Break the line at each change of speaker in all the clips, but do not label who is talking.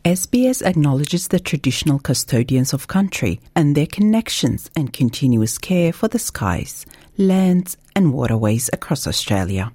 SBS acknowledges the traditional custodians of country and their connections and continuous care for the skies, lands and waterways across Australia.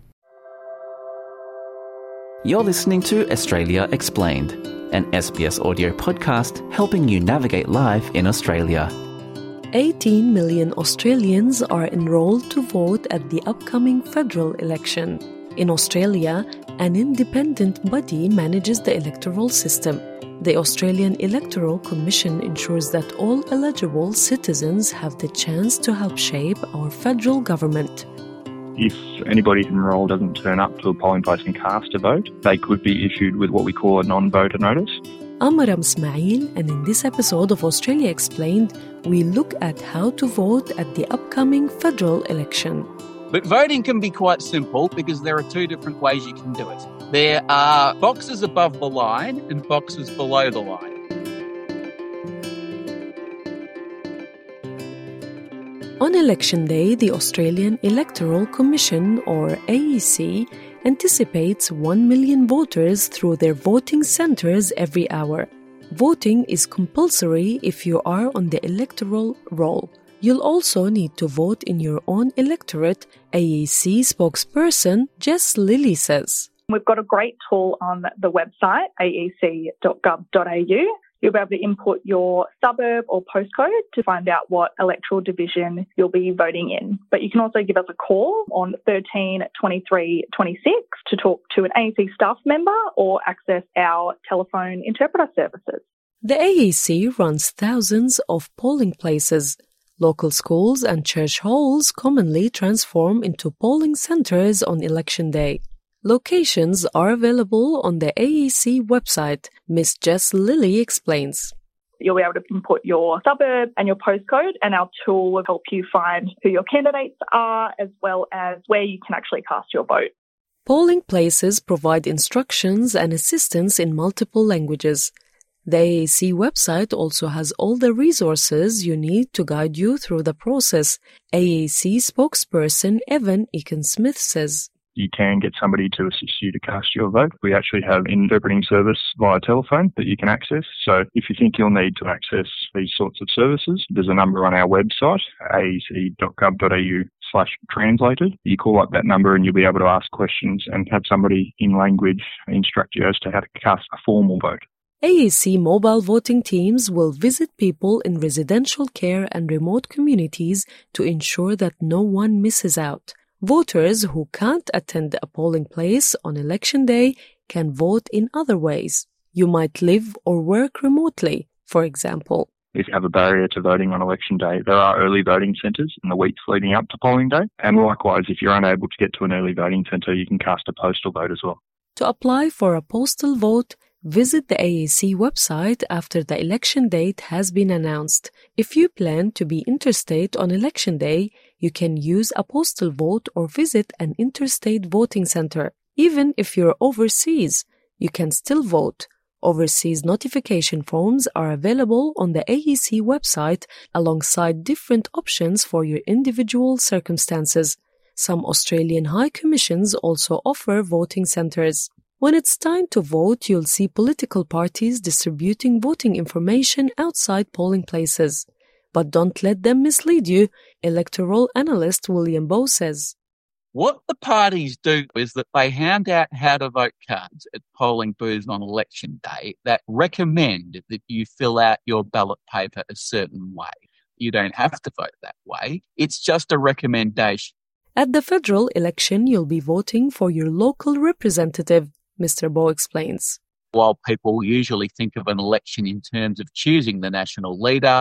You're listening to Australia Explained, an SBS audio podcast helping you navigate life in Australia.
18 million Australians are enrolled to vote at the upcoming federal election. In Australia, an independent body manages the electoral system. The Australian Electoral Commission ensures that all eligible citizens have the chance to help shape our federal government.
If anybody enrolled doesn't turn up to a polling place and cast a vote, they could be issued with what we call a non-voter notice.
I'm Maram Ismail, and in this episode of Australia Explained, we look at how to vote at the upcoming federal election.
But voting can be quite simple because there are two different ways you can do it. There are boxes above the line and boxes below the line.
On election day, the Australian Electoral Commission, or AEC, anticipates 1 million voters through their voting centres every hour. Voting is compulsory if you are on the electoral roll. You'll also need to vote in your own electorate, AEC spokesperson Jess Lilly says.
We've got a great tool on the website, aec.gov.au. You'll be able to input your suburb or postcode to find out what electoral division you'll be voting in. But you can also give us a call on 13 23 26 to talk to an AEC staff member or access our telephone interpreter services.
The AEC runs thousands of polling places. Local schools and church halls commonly transform into polling centres on election day. Locations are available on the AEC website, Miss Jess Lilly explains.
You'll be able to input your suburb and your postcode, and our tool will help you find who your candidates are as well as where you can actually cast your vote.
Polling places provide instructions and assistance in multiple languages. The AEC website also has all the resources you need to guide you through the process, AEC spokesperson Evan Eakin-Smith says.
You can get somebody to assist you to cast your vote. We actually have an interpreting service via telephone that you can access. So if you think you'll need to access these sorts of services, there's a number on our website, aec.gov.au/translated. You call up that number and you'll be able to ask questions and have somebody in language instruct you as to how to cast a formal vote.
AEC mobile voting teams will visit people in residential care and remote communities to ensure that no one misses out. Voters who can't attend a polling place on election day can vote in other ways. You might live or work remotely, for example.
If you have a barrier to voting on election day, there are early voting centres in the weeks leading up to polling day. And likewise, if you're unable to get to an early voting centre, you can cast a postal vote as well.
To apply for a postal vote, visit the AEC website after the election date has been announced. If you plan to be interstate on election day, you can use a postal vote or visit an interstate voting centre. Even if you're overseas, you can still vote. Overseas notification forms are available on the AEC website alongside different options for your individual circumstances. Some Australian High Commissions also offer voting centres. When it's time to vote, you'll see political parties distributing voting information outside polling places. But don't let them mislead you, electoral analyst William Bowe says.
What the parties do is that they hand out how-to-vote cards at polling booths on election day that recommend that you fill out your ballot paper a certain way. You don't have to vote that way. It's just a recommendation.
At the federal election, you'll be voting for your local representative, Mr. Bowe explains.
While people usually think of an election in terms of choosing the national leader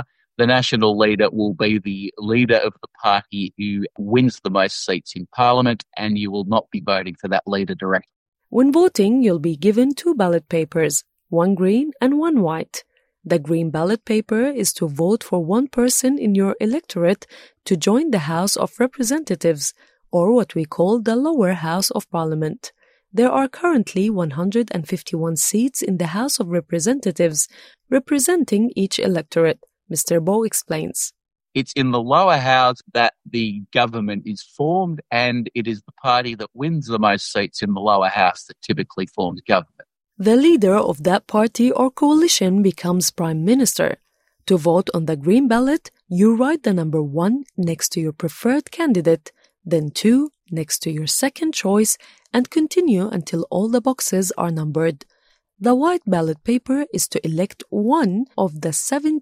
will be the leader of the party who wins the most seats in Parliament, and you will not be voting for that leader directly.
When voting, you'll be given 2 ballot papers, one green and one white. The green ballot paper is to vote for one person in your electorate to join the House of Representatives, or what we call the lower house of Parliament. There are currently 151 seats in the House of Representatives, representing each electorate, Mr. Bowe explains.
It's in the lower house that the government is formed, and it is the party that wins the most seats in the lower house that typically forms government.
The leader of that party or coalition becomes Prime Minister. To vote on the green ballot, you write the number 1 next to your preferred candidate, then 2 next to your second choice, and continue until all the boxes are numbered. The white ballot paper is to elect one of the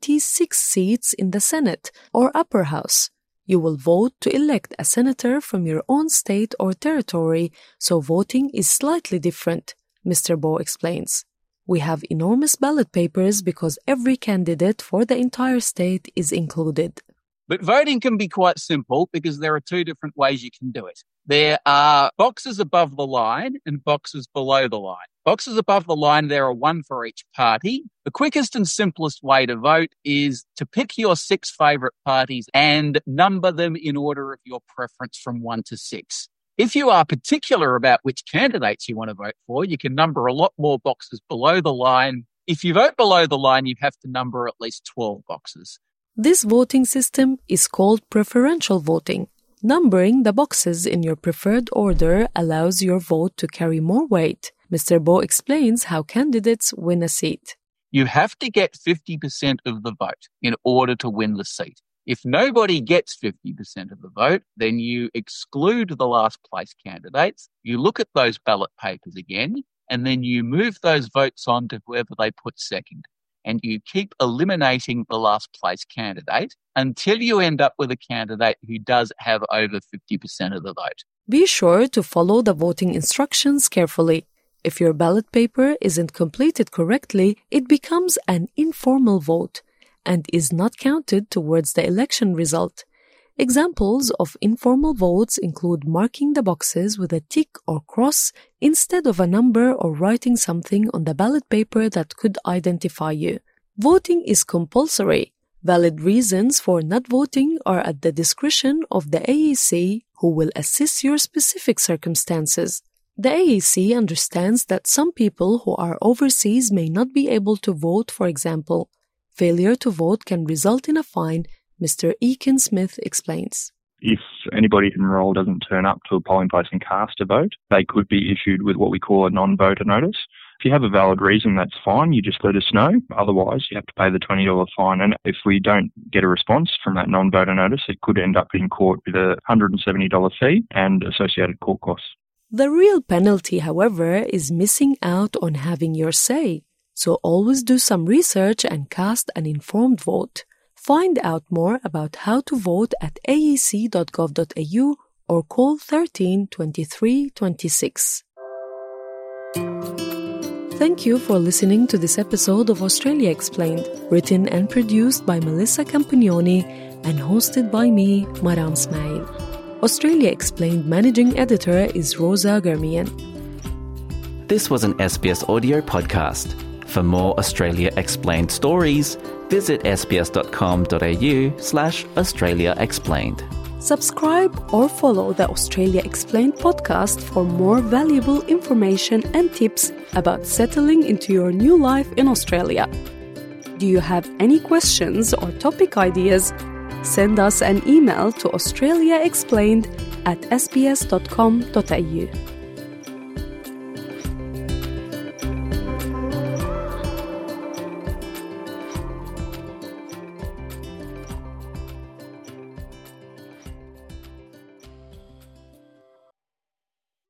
76 seats in the Senate or Upper House. You will vote to elect a senator from your own state or territory, so voting is slightly different, Mr. Bo explains. We have enormous ballot papers because every candidate for the entire state is included.
But voting can be quite simple because there are 2 different ways you can do it. There are boxes above the line and boxes below the line. Boxes above the line, there are 1 for each party. The quickest and simplest way to vote is to pick your 6 favourite parties and number them in order of your preference from 1 to 6. If you are particular about which candidates you want to vote for, you can number a lot more boxes below the line. If you vote below the line, you have to number at least 12 boxes.
This voting system is called preferential voting. Numbering the boxes in your preferred order allows your vote to carry more weight. Mr. Bo explains how candidates win a seat.
You have to get 50% of the vote in order to win the seat. If nobody gets 50% of the vote, then you exclude the last place candidates, you look at those ballot papers again, and then you move those votes on to whoever they put second. And you keep eliminating the last place candidate until you end up with a candidate who does have over 50% of the vote.
Be sure to follow the voting instructions carefully. If your ballot paper isn't completed correctly, it becomes an informal vote and is not counted towards the election result. Examples of informal votes include marking the boxes with a tick or cross instead of a number or writing something on the ballot paper that could identify you. Voting is compulsory. Valid reasons for not voting are at the discretion of the AEC, who will assess your specific circumstances. The AEC understands that some people who are overseas may not be able to vote, for example. Failure to vote can result in a fine, Mr. Eakin Smith explains.
If anybody enrolled doesn't turn up to a polling place and cast a vote, they could be issued with what we call a non-voter notice. If you have a valid reason, that's fine. You just let us know. Otherwise, you have to pay the $20 fine. And if we don't get a response from that non-voter notice, it could end up in court with a $170 fee and associated court costs.
The real penalty, however, is missing out on having your say. So always do some research and cast an informed vote. Find out more about how to vote at aec.gov.au or call 13 23 26. Thank you for listening to this episode of Australia Explained, written and produced by Melissa Campagnoni and hosted by me, Maram Smail. Australia Explained managing editor is Rosa Germian.
This was an SBS audio podcast. For more Australia Explained stories, visit sbs.com.au/Australia Explained.
Subscribe or follow the Australia Explained podcast for more valuable information and tips about settling into your new life in Australia. Do you have any questions or topic ideas? Send us an email to australiaexplained@sbs.com.au.